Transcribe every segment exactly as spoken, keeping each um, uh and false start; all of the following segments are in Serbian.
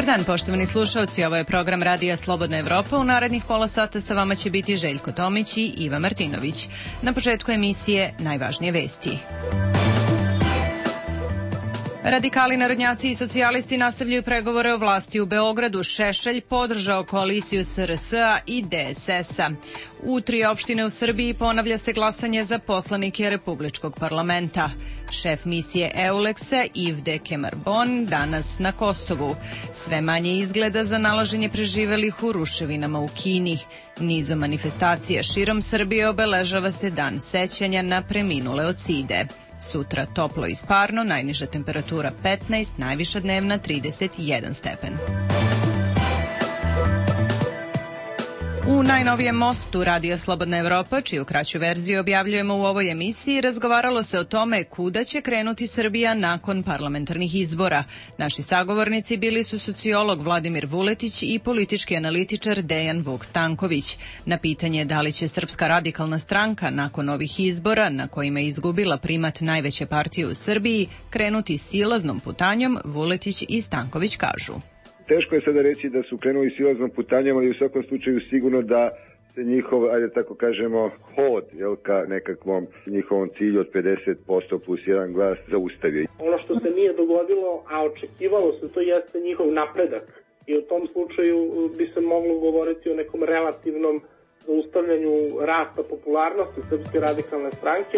Dobar dan, poštovani slušalci, ovo je program Radija Slobodna Evropa. U narednih pola sata sa vama će biti Željko Tomić i Iva Martinović. Na početku emisije najvažnije vesti. Radikali, narodnjaci i socijalisti nastavljaju pregovore o vlasti u Beogradu. Šešelj podržao koaliciju S R S-a i D S S-a. U tri opštine u Srbiji ponavlja se glasanje za poslanike Republičkog parlamenta. Šef misije EULEX-a Yves Kemarboon danas na Kosovu. Sve manje izgleda za nalaženje preživelih u ruševinama u Kini. Nizom manifestacija širom Srbije obeležava se dan sećanja na preminule od side. Sutra toplo i sparno, najniža temperatura petnaest, najviša dnevna trideset jedan stepen. U najnovijem mostu Radija Slobodna Evropa, čiju kraću verziju objavljujemo u ovoj emisiji, razgovaralo se o tome kuda će krenuti Srbija nakon parlamentarnih izbora. Naši sagovornici bili su sociolog Vladimir Vuletić i politički analitičar Dejan Vuk Stanković. Na pitanje da li će Srpska radikalna stranka nakon ovih izbora, na kojima je izgubila primat najveće partije u Srbiji, krenuti silaznom putanjom, Vuletić i Stanković kažu. Teško je sada reći da su krenuli silaznom putanjom, ali u svakom slučaju sigurno da se njihov, ajde tako kažemo, hod, jel, ka nekakvom njihovom cilju od pedeset posto plus jedan glas zaustavio. Ono što se nije dogodilo, a očekivalo se, to jeste njihov napredak. I u tom slučaju bi se moglo govoriti o nekom relativnom zaustavljanju rasta popularnosti Srpske radikalne stranke.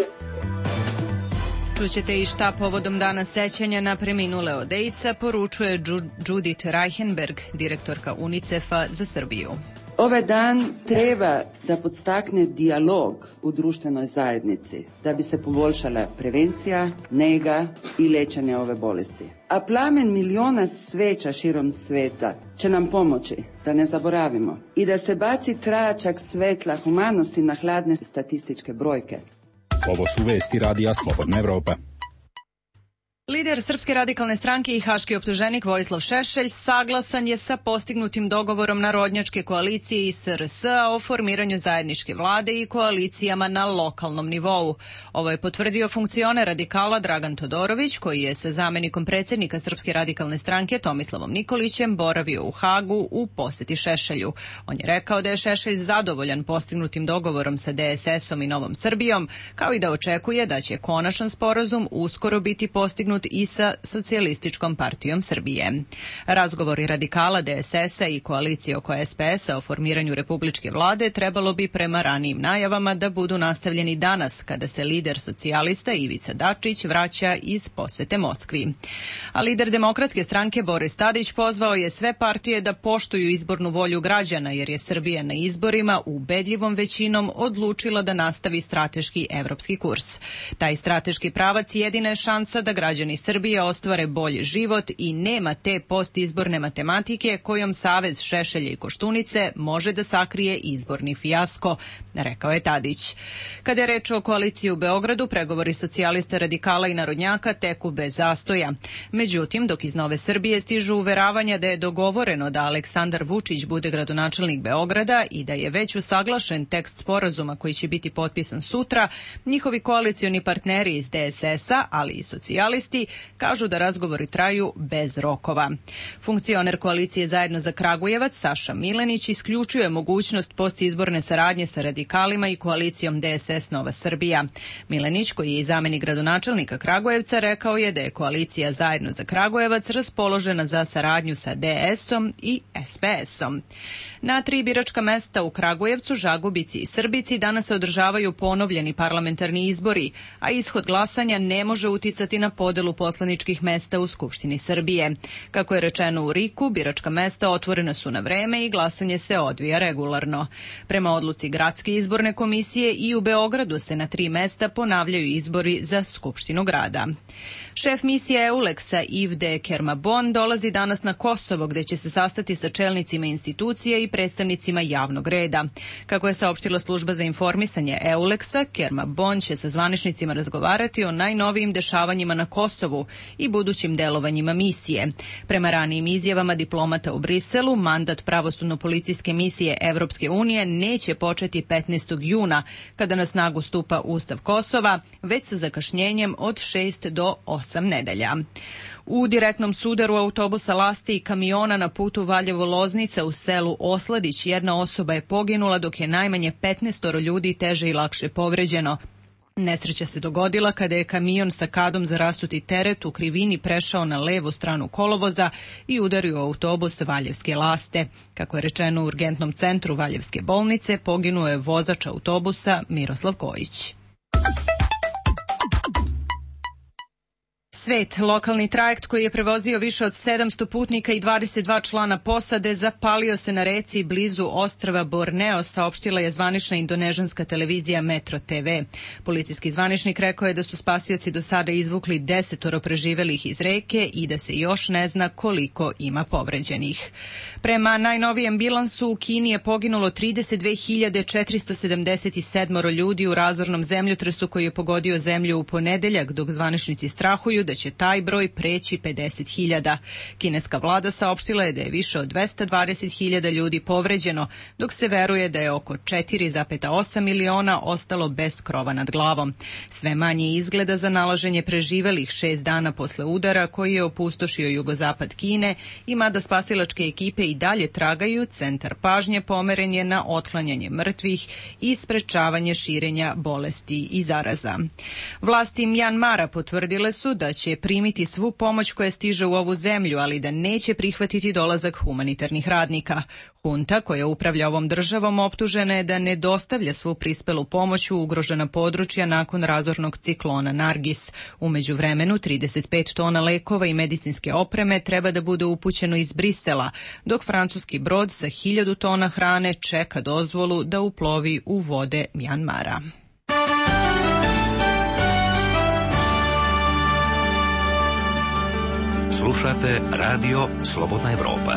Čućete i šta povodom dana sećanja na preminule od AIDS-a poručuje Judith Reichenberg, direktorka UNICEF-a za Srbiju. Ovaj dan treba da podstakne dijalog u društvenoj zajednici, da bi se poboljšala prevencija, nega i lečenje ove bolesti. A plamen miliona sveća širom sveta će nam pomoći da ne zaboravimo i da se baci tračak svetla humanosti na hladne statističke brojke. Ovo su vesti Radija Slobodna Evropa. Lider Srpske radikalne stranke i haški optuženik Vojislav Šešelj saglasan je sa postignutim dogovorom narodnjačke koalicije i S R S-a o formiranju zajedničke vlade i koalicijama na lokalnom nivou. Ovo je potvrdio funkcioner radikala Dragan Todorović, koji je sa zamenikom predsjednika Srpske radikalne stranke Tomislavom Nikolićem boravio u Hagu u poseti Šešelju. On je rekao da je Šešelj zadovoljan postignutim dogovorom sa D S S-om i Novom Srbijom, kao i da očekuje da će konačan sporazum uskoro biti postignut i sa Socijalističkom partijom Srbije. Razgovori radikala D S S-a i koalicije oko S P S-a o formiranju republičke vlade trebalo bi prema ranijim najavama da budu nastavljeni danas, kada se lider socijalista Ivica Dačić vraća iz posete Moskvi. A lider Demokratske stranke Boris Tadić pozvao je sve partije da poštuju izbornu volju građana, jer je Srbija na izborima ubedljivom većinom odlučila da nastavi strateški evropski kurs. Taj strateški pravac jedina je šansa da građani Srbije ostvare bolji život i nema te postizborne matematike kojom Savez Šešelja i Koštunice može da sakrije izborni fijasko, rekao je Tadić. Kada je reč o koaliciji u Beogradu, pregovori socijalista, radikala i narodnjaka teku bez zastoja. Međutim, dok iz Nove Srbije stižu uveravanja da je dogovoreno da Aleksandar Vučić bude gradonačelnik Beograda i da je već usaglašen tekst sporazuma koji će biti potpisan sutra, njihovi koalicioni partneri iz D S S-a, ali i socijalisti, kažu da razgovori traju bez rokova. Funkcioner koalicije Zajedno za Kragujevac Saša Milenić isključuje mogućnost postizborne saradnje sa radikalima i koalicijom D S S Nova Srbija. Milenić, koji je i zamenik gradonačelnika Kragujevca, rekao je da je koalicija Zajedno za Kragujevac raspoložena za saradnju sa D S-om i S P S-om. Na tri biračka mesta u Kragujevcu, Žagubici i Srbici danas se održavaju ponovljeni parlamentarni izbori, a ishod glasanja ne može uticati na podelu poslaničkih mesta u Skupštini Srbije. Kako je rečeno u R I K-u, biračka mesta otvorena su na vreme i glasanje se odvija regularno. Prema odluci Gradske izborne komisije i u Beogradu se na tri mesta ponavljaju izbori za Skupštinu grada. Šef misije EULEX-a Yves Kemarboon dolazi danas na Kosovo, gde će se sastati sa čelnicima institucija i predstavnicima javnog reda. Kako je saopštila služba za informisanje EULEX-a, Kemarboon će sa zvaničnicima razgovarati o najnovijim dešavanjima na Kosovu Kosovu i budućim delovanjima misije. Prema ranijim izjavama diplomata u Briselu, mandat pravosudno-policijske misije Evropske unije neće početi petnaestog juna, kada na snagu stupa Ustav Kosova, već sa zakašnjenjem od šest do osam nedelja. U direktnom sudaru autobusa lasti i kamiona na putu Valjevo-Loznica u selu Osladić jedna osoba je poginula, dok je najmanje petnaestoro ljudi teže i lakše povređeno. Nesreća se dogodila kada je kamion sa kadom za rasuti teret u krivini prešao na levu stranu kolovoza i udario autobus Valjevske laste. Kako je rečeno u urgentnom centru Valjevske bolnice, poginuo je vozač autobusa Miroslav Kojić. Svet, lokalni trajekt koji je prevozio više od sedamsto putnika i dvadeset dva člana posade, zapalio se na reci blizu ostrva Borneo, saopštila je zvanična indonežanska televizija Metro te ve. Policijski zvaničnik rekao je da su spasioci do sada izvukli desetoro preživelih iz reke i da se još ne zna koliko ima povređenih. Prema najnovijem bilansu, u Kini je poginulo trideset dve hiljade četiristo sedamdeset sedam ljudi u razornom zemljotresu koji je pogodio zemlju u ponedeljak, dok zvaničnici strahuju da će taj broj preći pedeset hiljada. Kineska vlada saopštila je da je više od dvesta dvadeset hiljada ljudi povređeno, dok se veruje da je oko četiri zarez osam miliona ostalo bez krova nad glavom. Sve manje izgleda za nalaženje preživelih šest dana posle udara koji je opustošio jugozapad Kine, i mada spasilačke ekipe i dalje tragaju, centar pažnje pomeren je na otklanjanje mrtvih i sprečavanje širenja bolesti i zaraza. Vlasti Mjanmara potvrdile su da će primiti svu pomoć koja stiže u ovu zemlju, ali da neće prihvatiti dolazak humanitarnih radnika. Hunta, koja upravlja ovom državom, optužena je da ne dostavlja svu prispelu pomoć u ugrožena područja nakon razornog ciklona Nargis. U međuvremenu, trideset pet tona lekova i medicinske opreme treba da bude upućeno iz Brisela, dok francuski brod sa hiljadu tona hrane čeka dozvolu da uplovi u vode Mjanmara. Slušate Radio Slobodna Evropa.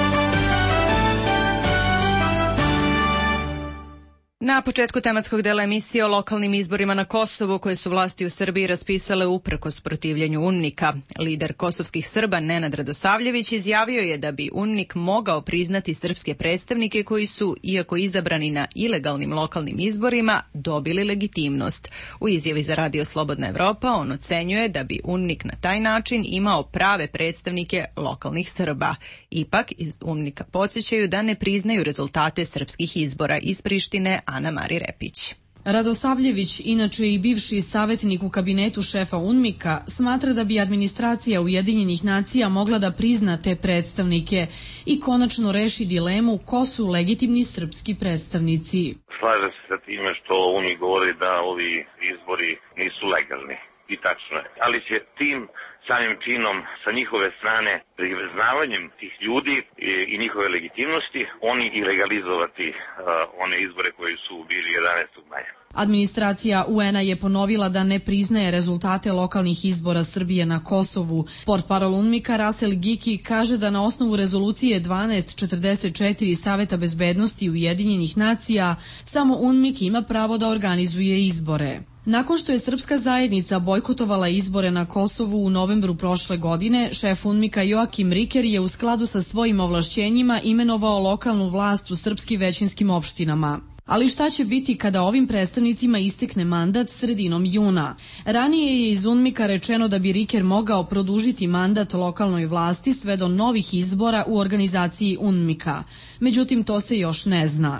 Na početku tematskog dela emisije o lokalnim izborima na Kosovu, koje su vlasti u Srbiji raspisale uprkos protivljenju UNMIK-a. Lider kosovskih Srba Nenad Radosavljević izjavio je da bi UNMIK mogao priznati srpske predstavnike koji su, iako izabrani na ilegalnim lokalnim izborima, dobili legitimnost. U izjavi za Radio Slobodna Evropa on ocenjuje da bi UNMIK na taj način imao prave predstavnike lokalnih Srba. Ipak, iz UNMIK-a podsjećaju da ne priznaju rezultate srpskih izbora. Iz Prištine, Ana Mari Repić. Radosavljević, inače i bivši savjetnik u kabinetu šefa UNMIK-a, smatra da bi administracija Ujedinjenih nacija mogla da prizna te predstavnike i konačno reši dilemu ko su legitimni srpski predstavnici. Slažem se sa time što UNMIK govori da ovi izbori nisu legalni. I tačno je. Ali će tim samim činom sa njihove strane, priznavanjem tih ljudi i, i njihove legitimnosti, oni i legalizovati uh, one izbore koji su bili jedanaestog maja. Administracija U N-a je ponovila da ne priznaje rezultate lokalnih izbora Srbije na Kosovu. Portparol UNMIK-a Rasel Giki kaže da na osnovu rezolucije dvanaest četrdeset četiri Saveta bezbednosti Ujedinjenih nacija samo UNMIK ima pravo da organizuje izbore. Nakon što je srpska zajednica bojkotovala izbore na Kosovu u novembru prošle godine, šef UNMIK-a Joakim Riker je u skladu sa svojim ovlašćenjima imenovao lokalnu vlast u srpskim većinskim opštinama. Ali šta će biti kada ovim predstavnicima istekne mandat sredinom juna? Ranije je iz UNMIK-a rečeno da bi Riker mogao produžiti mandat lokalnoj vlasti sve do novih izbora u organizaciji UNMIK-a. Međutim, to se još ne zna.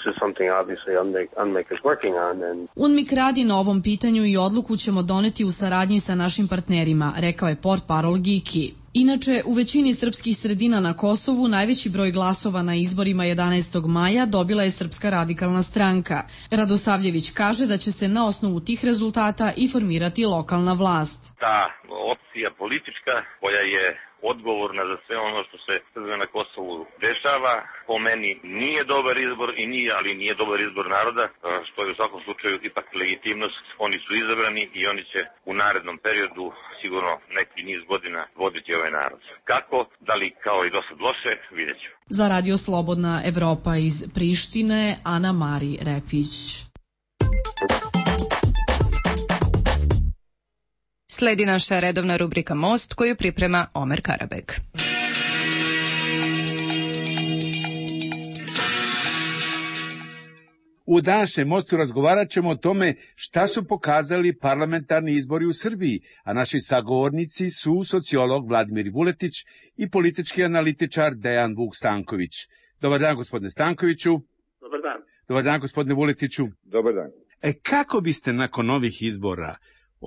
UNMIK radi na ovom pitanju i odluku ćemo doneti u saradnji sa našim partnerima, rekao je portparol Giki. Inače, u većini srpskih sredina na Kosovu najveći broj glasova na izborima jedanaestog maja dobila je Srpska radikalna stranka. Radosavljević kaže da će se na osnovu tih rezultata i formirati lokalna vlast. Ta opcija politička koja je odgovorna za sve ono što se na Kosovu dešava, po meni nije dobar izbor i nije, ali nije dobar izbor naroda, što je u svakom slučaju ipak legitimnost. Oni su izabrani i oni će u narednom periodu sigurno neki niz godina voditi ovaj narod. Kako? Da li kao i dosad loše? Vidjet ću. Za Radio Slobodna Evropa iz Prištine, Ana Mari Repić. Sledi naša redovna rubrika Most koju priprema Omer Karabek. U današnjem Mostu razgovarat ćemo o tome šta su pokazali parlamentarni izbori u Srbiji, a naši sagovornici su sociolog Vladimir Vuletić i politički analitičar Dejan Vuk Stanković. Dobar dan, gospodine Stankoviću. Dobar dan. Dobar dan, gospodine Vuletiću. Dobar dan. E, kako biste nakon ovih izbora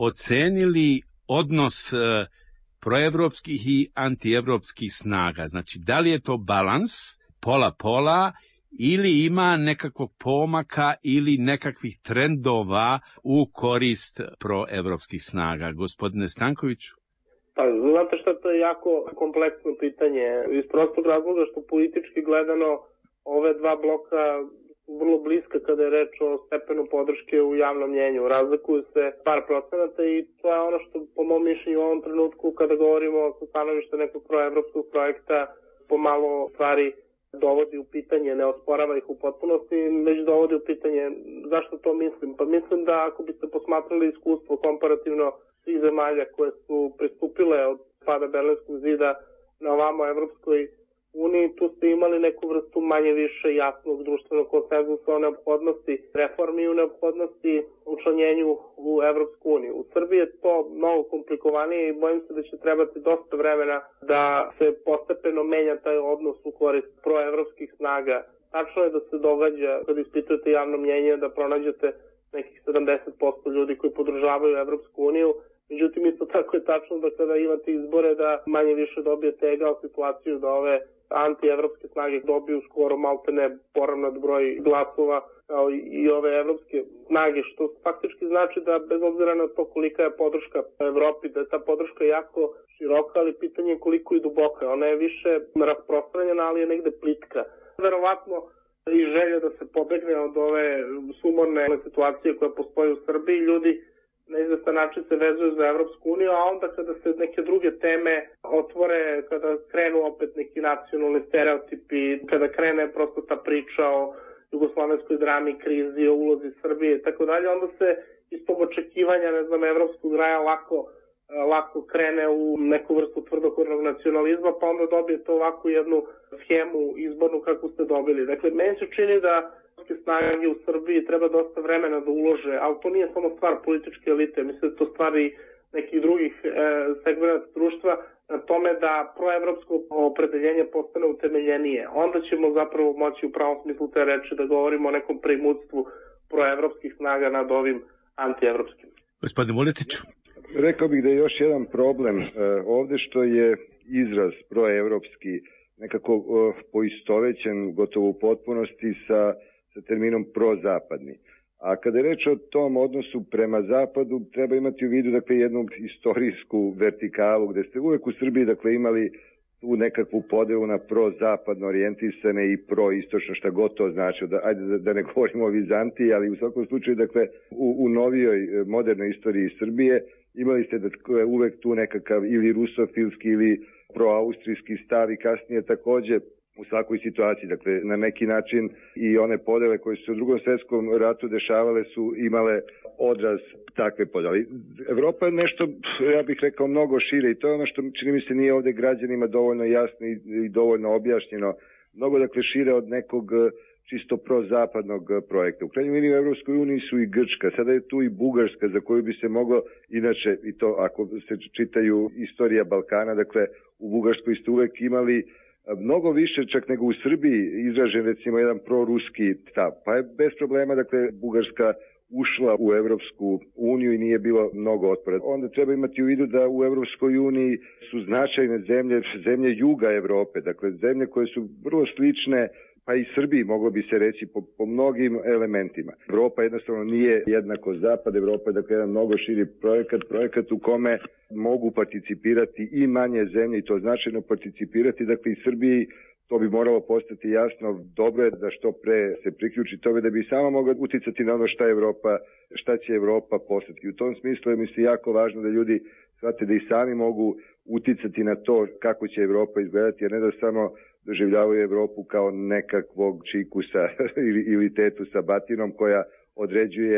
ocenili odnos e, proevropskih i antievropskih snaga? Znači, da li je to balans, pola-pola, ili ima nekakvog pomaka ili nekakvih trendova u korist proevropskih snaga? Gospodine Stankoviću? Pa, znate šta, to je jako kompleksno pitanje. Iz prostog razloga što politički gledano ove dva bloka vrlo bliska kada je reč o stepenu podrške u javnom mnjenju. Razlikuju se par procenata i to je ono što po mom mišljenju u ovom trenutku kada govorimo o stanovišta nekog proevropskog projekta pomalo stvari dovodi u pitanje, ne osporava ih u potpunosti, već dovodi u pitanje zašto to mislim. Pa mislim da ako biste posmatrali iskustvo komparativno svih zemalja koje su pristupile od pada Berlinskog zida na ovamo Evropskoj uniji, tu ste imali neku vrstu manje više jasnog društvenog konsenzusa o neophodnosti reformi i u neophodnosti učlanjenju u Evropsku uniju. U Srbiji je to mnogo komplikovanije i bojim se da će trebati dosta vremena da se postepeno menja taj odnos u korist proevropskih snaga. Tačno je da se događa, kada ispitujete javno mnjenje, da pronađete nekih sedamdeset posto ljudi koji podržavaju Evropsku uniju. Međutim, isto tako je tačno da kada imate izbore da manje više dobijete egal situaciju da ove antievropske snage dobiju skoro maltene poravnat broj glasova kao i ove evropske snage, što faktički znači da bez obzira na to kolika je podrška Evropi, da je ta podrška jako široka, ali pitanje je koliko je duboka. Ona je više rasprostranjena, ali je negde plitka. Verovatno i želja da se pobegne od ove sumorne situacije koja postoji u Srbiji, ljudi na izvestan način se vezuju za Evropsku uniju, a onda kada se neke druge teme otvore, kada krenu opet neki nacionalni stereotipi, kada krene prosto ta priča o jugoslovenskoj drami, krizi, o ulozi Srbije i tako dalje, onda se iz tog očekivanja, ne znam, evropskog raja lako, lako krene u neku vrstu tvrdokornog nacionalizma, pa onda dobijete ovakvu jednu schemu izbornu kakvu ste dobili. Dakle, meni se čini da snage u Srbiji treba dosta vremena da ulože, ali to nije samo stvar političke elite, mislim da to stvari nekih drugih e, segmenata društva na tome da proevropsko opredeljenje postane utemeljenije. Onda ćemo zapravo moći u pravom smislu te reči da govorimo o nekom primutstvu proevropskih snaga nad ovim antievropskim. Gospodin Vuletiću. Rekao bih da je još jedan problem e, ovde što je izraz proevropski nekako e, poistovećen gotovo u potpunosti sa sa terminom prozapadni. A kada je reč o tom odnosu prema zapadu, treba imati u vidu dakle jednu istorijsku vertikalu gde ste uvek u Srbiji dakle imali tu nekakvu podelu na prozapadno orijentisane i proistočno, šta god to znači. Da, ajde da, da ne govorimo o Vizantiji, ali u svakom slučaju dakle u, u novijoj modernoj istoriji Srbije imali ste dakle uvek tu nekakav ili rusofilski ili proaustrijski stav i kasnije takođe u svakoj situaciji. Dakle, na neki način i one podele koje su se u drugom svetskom ratu dešavale su imale odraz takve podele. Evropa je nešto, ja bih rekao, mnogo šire i to je ono što čini mi se nije ovde građanima dovoljno jasno i dovoljno objašnjeno. Mnogo dakle šire od nekog čisto prozapadnog projekta. U krajnjoj liniji u Evropskoj uniji su i Grčka, sada je tu i Bugarska za koju bi se moglo, inače i to ako se čitaju istorija Balkana, dakle u Bugarskoj ste uvek imali mnogo više čak nego u Srbiji izražen recimo jedan proruski stav. Pa je bez problema dakle Bugarska ušla u Evropsku uniju i nije bilo mnogo otpora. Onda treba imati u vidu da u Evropskoj uniji su značajne zemlje, zemlje juga Evrope, dakle zemlje koje su vrlo slične pa i Srbiji moglo bi se reći po, po mnogim elementima. Evropa jednostavno nije jednako zapad, Evropa je dakle jedan mnogo širi projekat, projekat u kome mogu participirati i manje zemlje i to značajno participirati, dakle i Srbiji to bi moralo postati jasno. Dobro je da što pre se priključi tome da bi samo mogla uticati na ono šta Evropa, šta će Evropa postati. U tom smislu je mi se jako važno da ljudi shvate da i sami mogu uticati na to kako će Evropa izgledati, a ne da samo doživljavaju Evropu kao nekakvog čikusa ili, ili tetu sa batinom koja određuje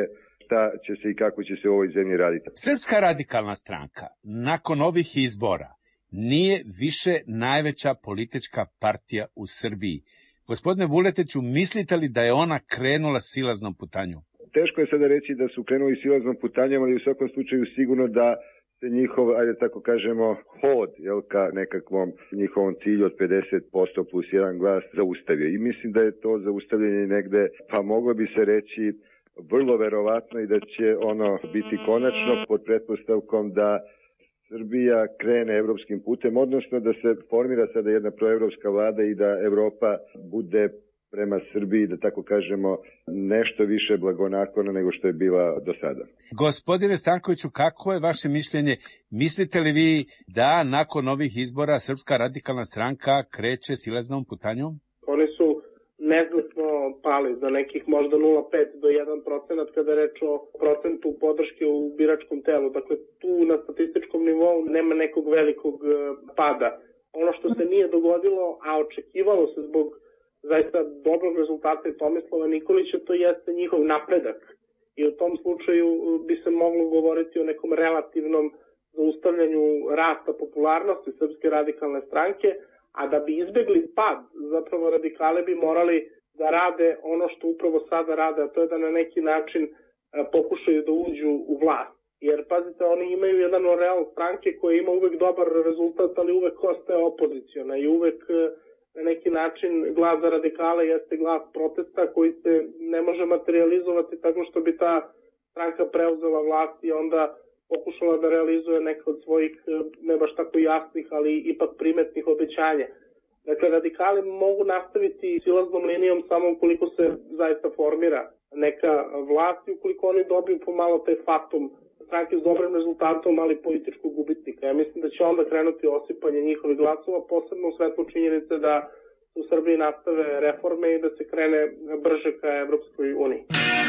šta će se i kako će se u ovoj zemlji raditi. Srpska radikalna stranka nakon ovih izbora nije više najveća politička partija u Srbiji. Gospodine Vuletiću, mislite li da je ona krenula silaznom putanjom? Teško je sada reći da su krenuli silaznom putanjom, ali u svakom slučaju sigurno da se njihov, ajde tako kažemo, hod, jel, ka nekakvom njihovom cilju od pedeset posto plus jedan glas zaustavio. I mislim da je to zaustavljanje negde, pa moglo bi se reći, vrlo verovatno i da će ono biti konačno pod pretpostavkom da Srbija krene evropskim putem, odnosno da se formira sada jedna proevropska vlada i da Evropa bude prema Srbiji, da tako kažemo, nešto više blagonaklona nego što je bila do sada. Gospodine Stankoviću, kako je vaše mišljenje? Mislite li vi da nakon ovih izbora Srpska radikalna stranka kreće silaznom putanjom? Oni su neznatno pali za nekih možda nula zarez pet do jedan procenat kada je reč o procentu podrške u biračkom telu. Dakle, tu na statističkom nivou nema nekog velikog pada. Ono što se nije dogodilo, a očekivalo se zbog zaista dobrog rezultata i Tomislava Nikolića, to jeste njihov napredak. I u tom slučaju bi se moglo govoriti o nekom relativnom zaustavljanju rasta popularnosti Srpske radikalne stranke, a da bi izbegli pad, zapravo radikale bi morali da rade ono što upravo sada rade, a to je da na neki način pokušaju da uđu u vlast. Jer, pazite, oni imaju jedan real stranke koja ima uvek dobar rezultat, ali uvek ostaje opoziciona i uvek na neki način glas za radikale jeste glas protesta koji se ne može materializovati tako što bi ta stranka preuzela vlast i onda pokušala da realizuje neke od svojih ne baš tako jasnih, ali ipak primetnih obećanja. Dakle, radikali mogu nastaviti silaznom linijom samo ukoliko se zaista formira neka vlast i ukoliko oni dobiju pomalo taj fatum stranke s dobrim rezultatom, ali političkog gubitnika. Ja mislim da će onda krenuti osipanje njihovih glasova, posebno u svetlu činjenice da u Srbiji nastave reforme i da se krene brže ka Evropskoj uniji.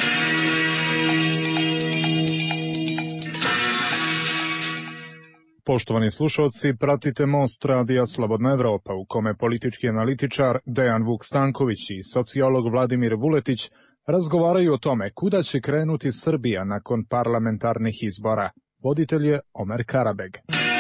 Poštovani slušalci, pratite Most radija Slobodna Evropa, u kome politički analitičar Dejan Vuk Stanković i sociolog Vladimir Vuletić razgovaraju o tome kuda će krenuti Srbija nakon parlamentarnih izbora. Voditelj je Omer Karabeg.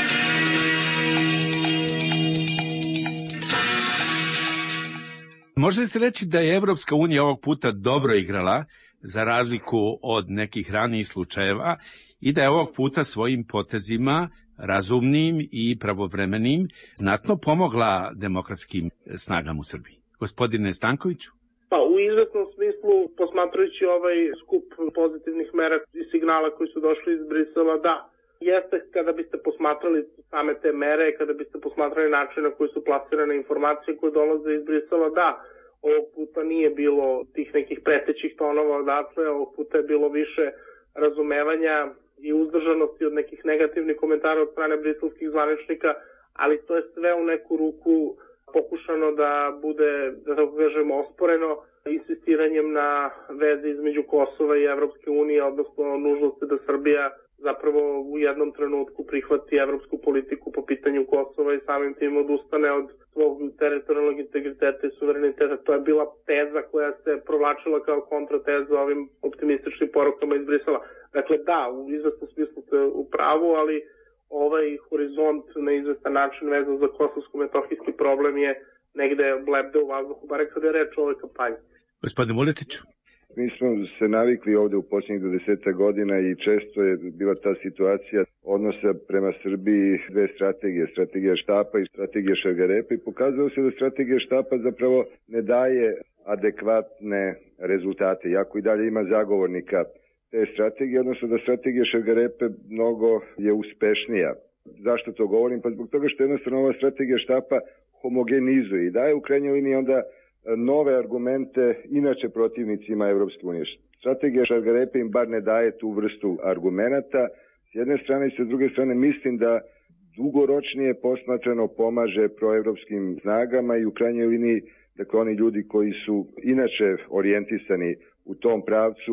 Može se reći da je Evropska unija ovog puta dobro igrala, za razliku od nekih ranijih slučajeva, i da je ovog puta svojim potezima, razumnim i pravovremenim, znatno pomogla demokratskim snagama u Srbiji. Gospodine Stankoviću? Pa, u izvesnom smislu, posmatrajući ovaj skup pozitivnih mera i signala koji su došli iz Brisela, da, jeste kada biste posmatrali same te mere, kada biste posmatrali način na koji su plasirane informacije koje dolaze iz Brisela, da, ovog puta nije bilo tih nekih pretećih tonova odatle, ovog puta je bilo više razumevanja i uzdržanosti od nekih negativnih komentara od strane briselskih zvaničnika, ali to je sve u neku ruku pokušano da bude, da tako kažemo, osporeno insistiranjem na vezi između Kosova i Evropske unije, odnosno nužnosti da Srbija zapravo u jednom trenutku prihvati evropsku politiku po pitanju Kosova i samim tim odustane od svog teritorijalnog integriteta i suvereniteta. To je bila teza koja se provlačila kao kontrateza ovim optimističnim porukama iz Brisela. Dakle, da, u izvesnom smislu ste u pravu, ali ovaj horizont na izvestan način vezan za kosovsko-metohijski problem je negde blebde u vazduhu, bare kada je reč o ovoj kampanji. Gospodin Vuletiću? Mi smo se navikli ovde u posljednjih dvadeset godina i često je bila ta situacija odnosa prema Srbiji dve strategije, strategija štapa i strategija šargarepa, i pokazalo se da strategija štapa zapravo ne daje adekvatne rezultate, iako i dalje ima zagovornika te strategije, odnosno da strategija šargarepe mnogo je uspešnija. Zašto to govorim? Pa zbog toga što jednostavno ova strategija štapa homogenizuje i daje u krajnjoj liniji onda nove argumente inače protivnicima Evropske unije. Strategija šargarepe im bar ne daje tu vrstu argumenata. S jedne strane i sa druge strane mislim da dugoročnije posmatrano pomaže proevropskim snagama i u krajnjoj liniji, dakle oni ljudi koji su inače orijentisani u tom pravcu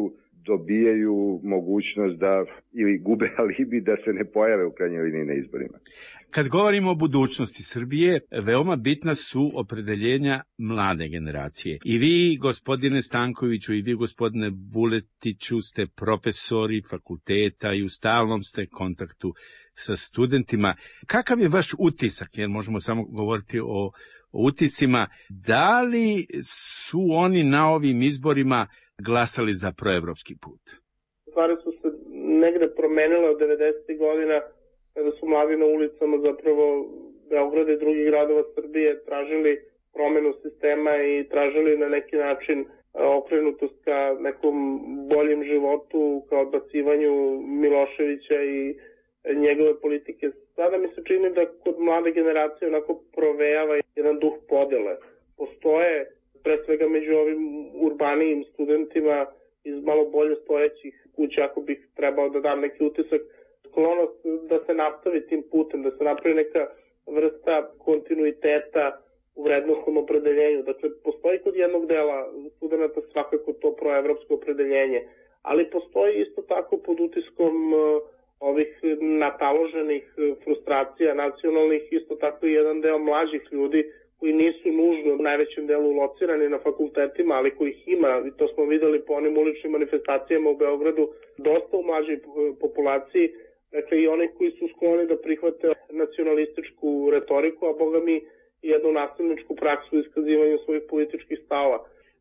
dobijaju mogućnost da ili gube alibi da se ne pojave u krajnjoj liniji na izborima. Kad govorimo o budućnosti Srbije, veoma bitna su opredeljenja mlade generacije. I vi, gospodine Stankoviću, i vi, gospodine Vuletiću, ste profesori fakulteta i u stalnom ste kontaktu sa studentima. Kakav je vaš utisak, jer možemo samo govoriti o, o utiscima, da li su oni na ovim izborima glasali za proevropski put? Stvari su se negde promenile od devedesetih godina, kada su mladi na ulicama zapravo Beograda i drugih gradova Srbije tražili promenu sistema i tražili na neki način okrenutost ka nekom boljem životu, ka odbacivanju Miloševića i njegove politike. Sada mi se čini da kod mlade generacije onako provejava jedan duh podele. Postoje, pre svega među ovim urbanijim studentima iz malo bolje stojećih kuća, ako bih trebao da dam neki utisak, sklonost da se nastavi tim putem, da se napravi neka vrsta kontinuiteta u vrednostnom opredeljenju. Dakle, postoji kod jednog dela studenta svakako to proevropsko opredeljenje, ali postoji isto tako pod utiskom ovih nataloženih frustracija nacionalnih, isto tako i jedan deo mlađih ljudi koji nisu nužno u najvećem delu locirani na fakultetima, ali kojih ima, i to smo videli po onim uličnim manifestacijama u Beogradu, dosta u mlađoj populaciji, dakle i oni koji su skloni da prihvate nacionalističku retoriku, a boga mi i jednu nasilničku praksu u iskazivanju svojih političkih stava.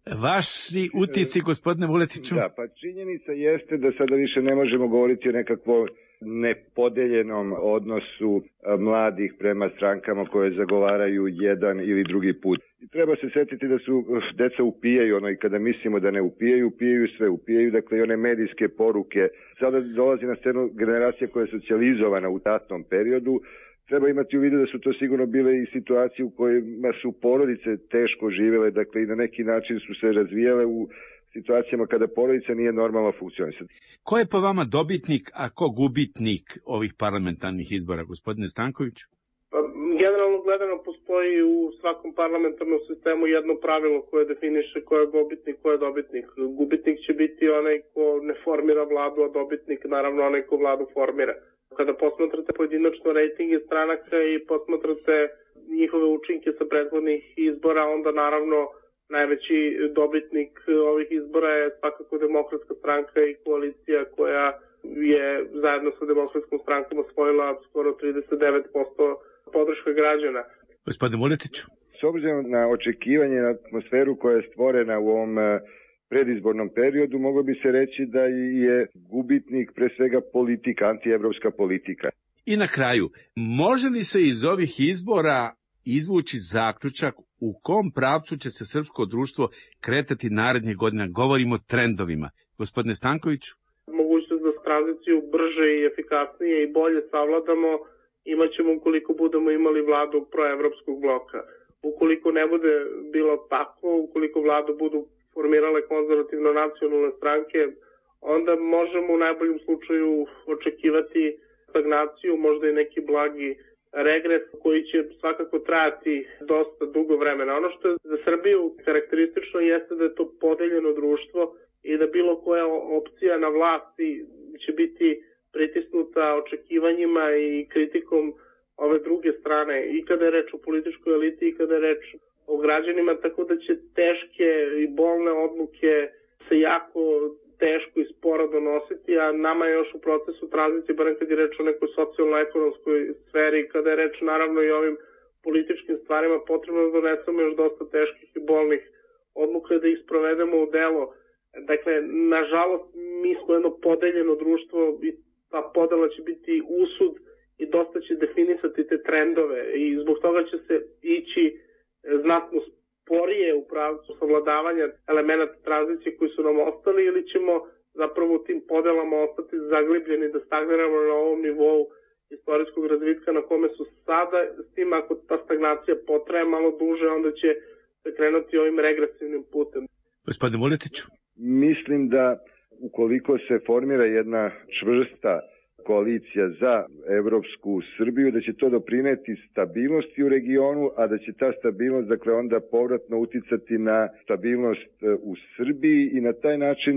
Vaši utisci, gospodine Vuletiću? Da, pa činjenica jeste da sada više ne možemo govoriti o nekakvom nepodeljenom odnosu mladih prema strankama koje zagovaraju jedan ili drugi put. I treba se setiti da su deca upijaju, ono i kada mislimo da ne upijaju, upijaju sve, upijaju, dakle i one medijske poruke. Sada dolazi na scenu generacija koja je socijalizovana u tatnom periodu. Treba imati u vidu da su to sigurno bile i situacije u kojima su porodice teško živjele, dakle i na neki način su se razvijale u situacijama kada porodica nije normalno funkcionisati. Ko je po vama dobitnik, a ko gubitnik ovih parlamentarnih izbora, gospodine Stankoviću? Pa, generalno gledano postoji u svakom parlamentarnom sistemu jedno pravilo koje definiše ko je gubitnik, ko je dobitnik. Gubitnik će biti onaj ko ne formira vladu, a dobitnik naravno onaj ko vladu formira. Kada posmatrate pojedinačno rejtinge stranaka i posmatrate njihove učinke sa prethodnih izbora, onda naravno najveći dobitnik ovih izbora je svakako Demokratska stranka i koalicija koja je zajedno sa Demokratskom strankom osvojila skoro trideset devet posto podrška građana. Gospodine Vuletiću. S obzirom na očekivanje, na atmosferu koja je stvorena u ovom predizbornom periodu, moglo bi se reći da je gubitnik pre svega politika, antievropska politika. I na kraju, može li se iz ovih izbora izvući zaključak u kom pravcu će se srpsko društvo kretati narednih godina? Govorimo o trendovima. Gospodine Stankoviću? Mogućnost da tranziciju brže i efikasnije i bolje savladamo imat ćemo ukoliko budemo imali vladu proevropskog bloka. Ukoliko ne bude bilo tako, ukoliko vladu budu formirale konzervativno nacionalne stranke, onda možemo u najboljem slučaju očekivati stagnaciju, možda i neki blagi regres koji će svakako trajati dosta dugo vremena. Ono što je za Srbiju karakteristično jeste da je to podeljeno društvo i da bilo koja opcija na vlasti će biti pritisnuta očekivanjima i kritikom ove druge strane, i kada je reč o političkoj eliti i kada je reč o građanima, tako da će teške i bolne odluke se jako teško i sporo donositi, a nama je još u procesu tranzicije, barem kad je reč o nekoj socijalno-ekonomskoj sferi, kada je reč naravno i o ovim političkim stvarima, potrebno da donesemo još dosta teških i bolnih odluka da ih sprovedemo u delo. Dakle, nažalost, mi smo jedno podeljeno društvo i ta podela će biti usud i dosta će definisati te trendove i zbog toga će se ići znatno sporije u pravcu savladavanja elemenata tranzicije koji su nam ostali, ili ćemo zapravo u tim podelama ostati zaglibljeni da stagniramo na ovom nivou istorijskog razvitka na kome su sada, s tim ako ta stagnacija potraje malo duže, onda će se krenuti ovim regresivnim putem. Gospodine Vuletiću. Mislim da ukoliko se formira jedna čvrsta koalicija za evropsku Srbiju, da će to doprineti stabilnosti u regionu, a da će ta stabilnost, dakle, onda povratno uticati na stabilnost u Srbiji i na taj način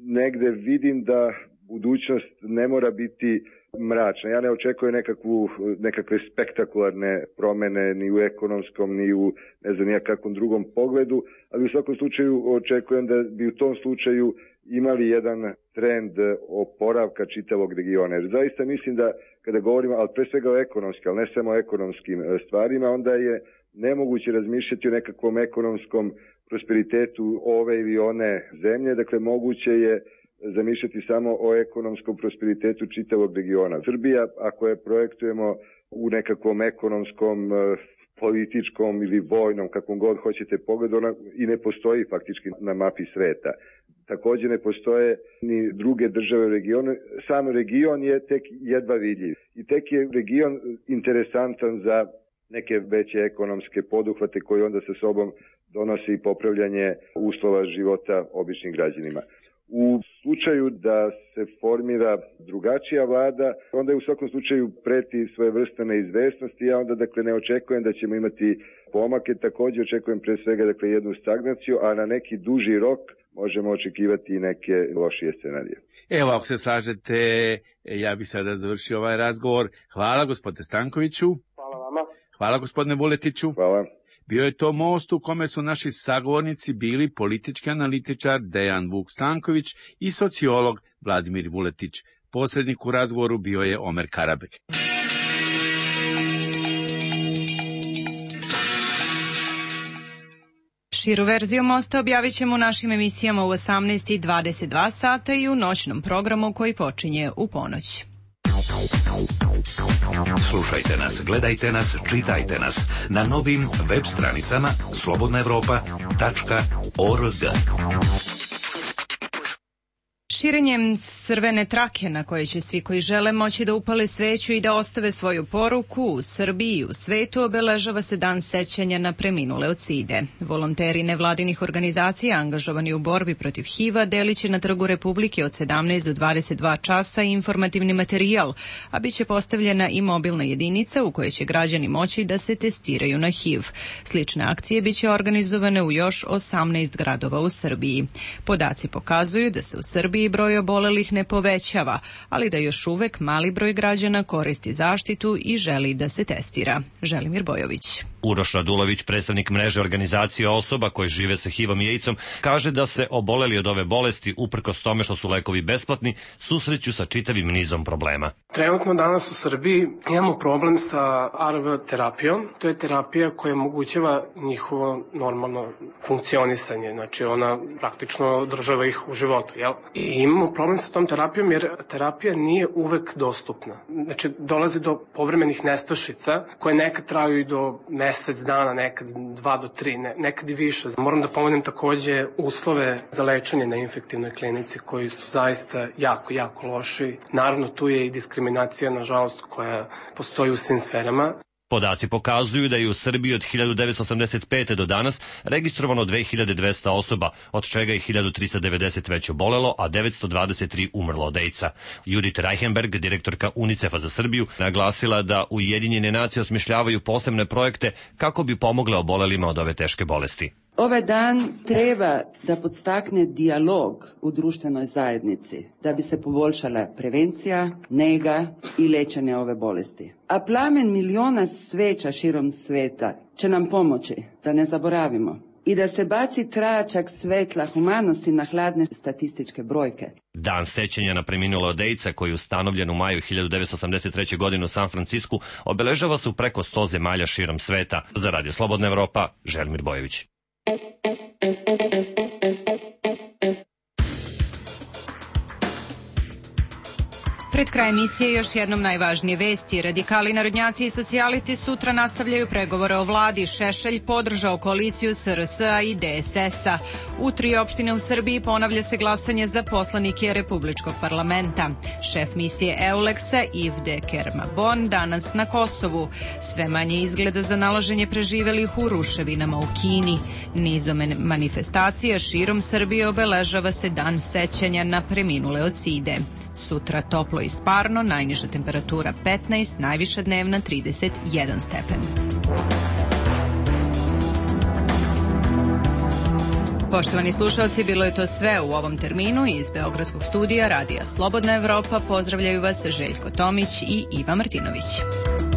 negde vidim da budućnost ne mora biti mračna. Ja ne očekujem nekakvu, nekakve spektakularne promene ni u ekonomskom, ni u ne znam nijakakvom drugom pogledu, ali u svakom slučaju očekujem da bi u tom slučaju imali jedan trend oporavka čitavog regiona. Jer zaista mislim da kada govorimo, ali pre svega o ekonomskim, ali ne samo o ekonomskim stvarima, onda je nemoguće razmišljati o nekakvom ekonomskom prosperitetu ove ili one zemlje. Dakle, moguće je zamišljati samo o ekonomskom prosperitetu čitavog regiona. Srbija, ako je projektujemo u nekakvom ekonomskom, političkom ili vojnom, kakvom god hoćete pogledu, ona i ne postoji faktički na mapi sveta. Također ne postoje ni druge države u regionu. Sam region je tek jedva vidljiv. I tek je region interesantan za neke veće ekonomske poduhvate koji onda sa sobom donose i popravljanje uslova života običnim građanima. U slučaju da se formira drugačija vlada, onda je u svakom slučaju preti svojevrstna neizvesnost i ja onda dakle ne očekujem da ćemo imati pomake, također očekujem pre svega dakle jednu stagnaciju, a na neki duži rok možemo očekivati i neke lošije scenarije. Evo, ako se slažete, ja bih sada završio ovaj razgovor. Hvala gospodine Stankoviću. Hvala vama. Hvala gospodine Vuletiću. Hvala. Bio je to most u kome su naši sagovornici bili politički analitičar Dejan Vuk Stanković i sociolog Vladimir Vuletić. Posrednik u razgovoru bio je Omer Karabek. Širu verziju mosta objavit ćemo u našim emisijama u osamnaest i dvadeset dva sata i u noćnom programu koji počinje u ponoć. Slušajte nas, gledajte nas, čitajte nas na novim web stranicama slobodna evropa tačka org. Širenjem crvene trake na koje će svi koji žele moći da upale sveću i da ostave svoju poruku u Srbiji i u svetu obeležava se dan sećanja na preminule od side. Volonteri nevladinih organizacija angažovani u borbi protiv H I V-a delit će na Trgu Republike od sedamnaest do dvadeset dva časa informativni materijal, a bit će postavljena i mobilna jedinica u kojoj će građani moći da se testiraju na H I V. Slične akcije bit će organizovane u još osamnaest gradova u Srbiji. Podaci pokazuju da se u Srbiji broj obolelih ne povećava, ali da još uvek mali broj građana koristi zaštitu i želi da se testira. Želimir Bojović. Uroš Radulović, predstavnik mreže organizacije osoba koji žive sa H I V-om i AIDS-om, kaže da se oboleli od ove bolesti, uprkos tome što su lekovi besplatni, susreću sa čitavim nizom problema. Trenutno danas u Srbiji imamo problem sa A R V terapijom. To je terapija koja omogućava njihovo normalno funkcionisanje, znači ona praktično održava ih u životu, jel? I imamo problem sa tom terapijom jer terapija nije uvek dostupna. Znači dolazi do povremenih nestašica koje nekad traju i do mesec dana, nekad dva do tri, ne, nekad i više. Moram da pomenem takođe uslove za lečenje na infektivnoj klinici koji su zaista jako, jako loši. Naravno tu je i diskriminacija, nažalost, koja postoji u svim sferama. Podaci pokazuju da je u Srbiji od hiljadu devetsto osamdeset pete. do danas registrovano dve hiljade dvesta osoba, od čega je hiljadu trista devedeset već obolelo, a devetsto dvadeset tri umrlo od AIDS-a. Judith Reichenberg, direktorka UNICEF-a za Srbiju, naglasila da Ujedinjene nacije osmišljavaju posebne projekte kako bi pomogle obolelima od ove teške bolesti. Ovaj dan treba da podstakne dijalog u društvenoj zajednici, da bi se poboljšala prevencija, nega i lečenje ove bolesti. A plamen miliona sveća širom sveta će nam pomoći da ne zaboravimo i da se baci tračak svetla humanosti na hladne statističke brojke. Dan sećanja na preminule od AIDS-a, koji je ustanovljen u maju hiljadu devetsto osamdeset treće. godine u San Francisku, obeležava se u preko sto zemalja širom sveta. Za Radio Slobodna Evropa, Želimir Bojović. Pred kraj emisije još jednom najvažnije vesti. Radikali, narodnjaci i socijalisti sutra nastavljaju pregovore o vladi. Šešelj podržao koaliciju S R S-a i D S S-a. U tri opštine u Srbiji ponavlja se glasanje za poslanike Republičkog parlamenta. Šef misije Euleksa Yves Kermabon danas na Kosovu. Sve manje izgleda za nalaženje preživelih u ruševinama u Kini. Nizom manifestacija širom Srbije obeležava se dan sećanja na preminule od side. Sutra toplo i sparno, najniža temperatura petnaest, najviša dnevna trideset jedan stepen. Poštovani slušalci, bilo je to sve u ovom terminu. Iz Beogradskog studija Radija Slobodna Evropa pozdravljaju vas Željko Tomić i Iva Martinović.